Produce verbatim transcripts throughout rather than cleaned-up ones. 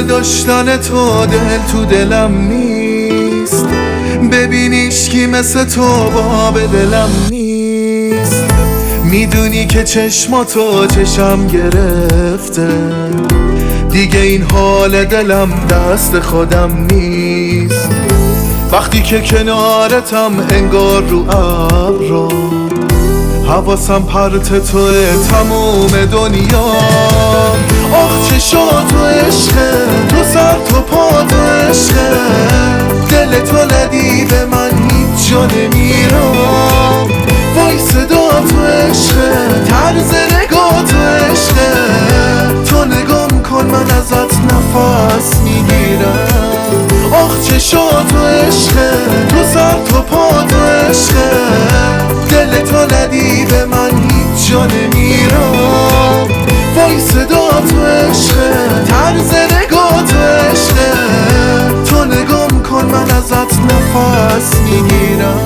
نداشتن تو دل تو دلم نیست، ببینیش کی مثل تو با به دلم نیست. میدونی که چشماتو چشم گرفته، دیگه این حال دلم دست خودم نیست. وقتی که کنارتم انگار رو ابرا، حواسم پرت توه تموم دنیا. آخ چشات و عشقه، تو سر تو پا تو عشقه، دل تو ندید من هیچ جا نمیرم. وای صدا تو عشقه، طرز نگاه تو عشقه، تو نگام کن من ازت نفس میگیرم. آخ چشات و عشقه، تو سر تو پا تو عشقه، دل تو ندید من هیچ جا نمیرم. وای صدا تو عشقه، طرز نگاه تو عشقه، تو نگام کن من ازت نفس میگیرم.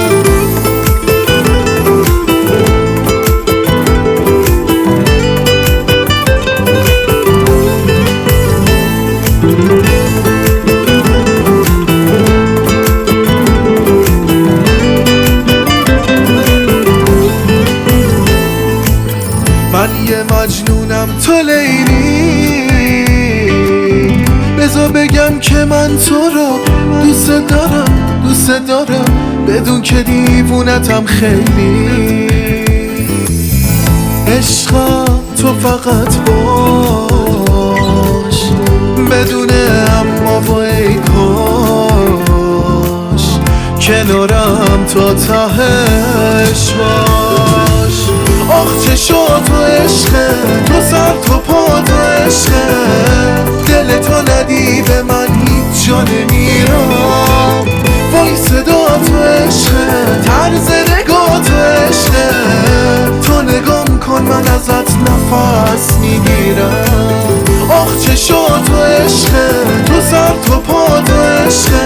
من یه مجنونم تو لیلی، بذار بگم که من تو رو دوست دارم دوست دارم، بدون که دیوونتم خیلی. عشقم تو فقط باش، بدون اما و ای کاش، کنارم تا تهش باش. آخ چشات و عشقه، تو سر تو پا تو عشقه، دل تو ندید من هیچ جا نمیرم. وای صدا تو عشقه، طرز نگاه تو عشقه، تو نگام کن من ازت نفس میگیرم. آخ چشات و عشقه، تو سر تو پا تو عشقه،